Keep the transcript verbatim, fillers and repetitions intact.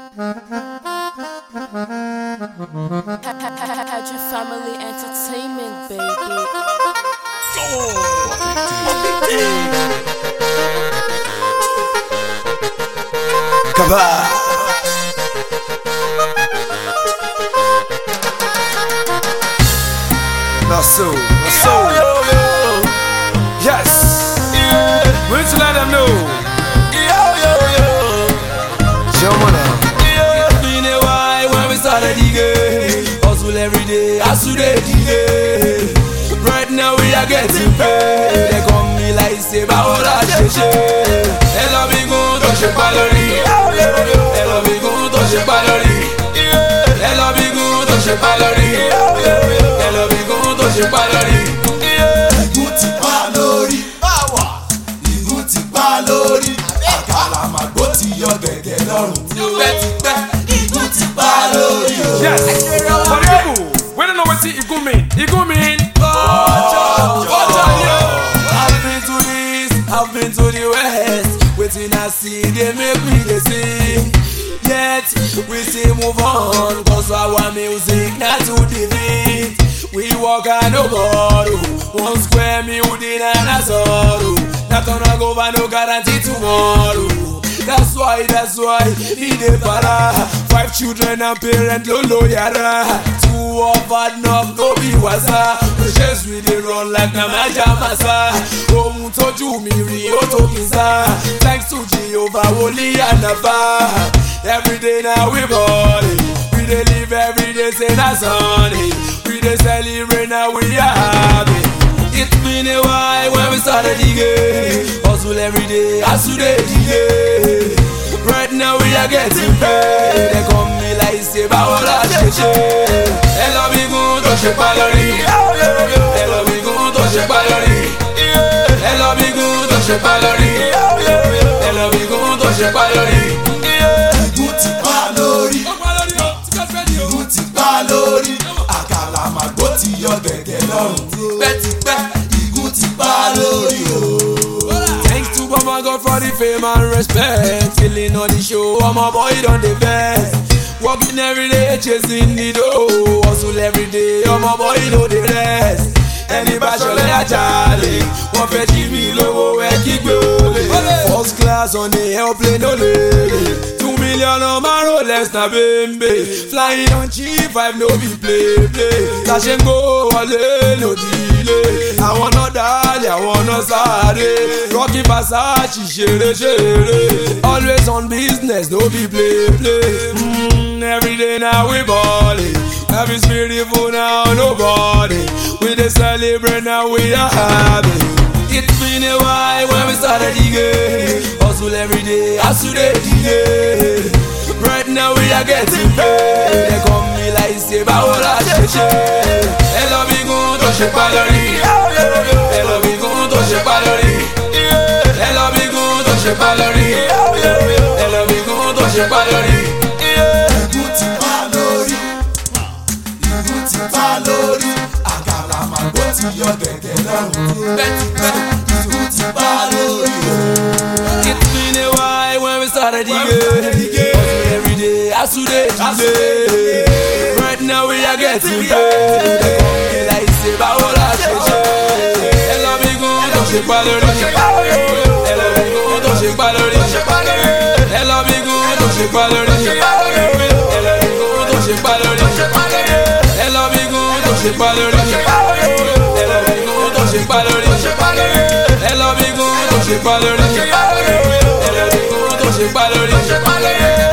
Had your family entertainment, baby. Kaba. Not so, not so. Yo, yo, yo. Yes. Yeah. We need to let them know. Yo, yo, yo. Show me now. Yeah. It's been a while when we started the game. Hustle every day, hustle day, day. Right now we are getting paid. They come me like say baola cheche. Hello me go touch a palori. Hello me go touch a palori. Hello me go touch a palori. Hello me go touch a palori. Igun ti pa lórí. Igun ti pa lórí. Àkàlà màgbó ti yọ gẹ̀gẹ̀ lọ́rùn. Tipẹ́tipẹ́ igun ti pa lórí. Yes, for the people, we don't know what igun mean. Igun mean. I've been to this, I've been to the west. Waiting I see, they make me they sing. Yet, we still move on, cause our music not to defeat. We walk and no borrow, one square meal dinner and a sorrow. Not gonna go by no guarantee tomorrow. That's why, that's why, need a para. Five children and parent lolo yara. Two of enough, no be wasa. The chase we dey run like Namaja Masa. Ohun tójú mi rí ó tó kí n sá. Thanks to Jehovah, Woli and Abba. Every day now we ballin'. We dey live every day say na sunny. We dey celebrate now we are happy. It's been a while when we started the game. Hustle every day, hustle day, day. Right now we are getting paid. They come me like say baola cheche. Hello me go touch a palori. Hello me go touch a palori. Hello me go touch a palori. Hello me go touch a palori. Igun ti pa lórí. Igun ti pa lórí. Àkàlà màgbó ti yọ gẹ̀gẹ̀ lọ́rùn. Tipẹ́tipẹ́ igun ti pa lórí o. Thanks to Baba God for the fame and respect. Killing on the show, I'm a boy on the best. Working every day, chasing the dough. Hustle every day, I'm a boy know the rest. Ẹni bá ṣọlẹ̀ àjàlè, wọ́n fẹ́ jí mi lówó ẹ kígbe olè. First class on the airplane olè. Two million on my Rolex na bembe. Flying on G five no be play play. Tàṣe ń gbó wọlé lòdìlé. Àwọn náà dálé, àwọn náà sáré. Rocky Versace ṣeré ṣeré. Always on business, no be play play. Mm, every day now we ballin'. Life is beautiful now, nobody. We dey celebrate now, we are happy. It's been a while when we started the game. Hustle every day, hustle day, day. Right now we are getting paid. They come me like say baola cheche. Hello me go touch a palori. Hello me go touch a palori. Hello me go touch a palori. Hello me go touch a palori. Igun ti pa lórí. Igun ti pa lórí. Àkàlà màgbó ti yọ gẹ̀gẹ̀ lọ́rùn. Tipẹ́tipẹ́ igun ti pa lórí o. It's been a while when we started the game. Hustle every day, hustle day, day. Right now we are getting paid. They come me like say baola cheche. Hello me go touch a palori. Hello me go touch a palori. Hello me go touch a palori. Hello me go touch a palori. Hello me go touch a palori. Hello me go touch a palori. Hello me go touch a palori. Hello me go touch a palori.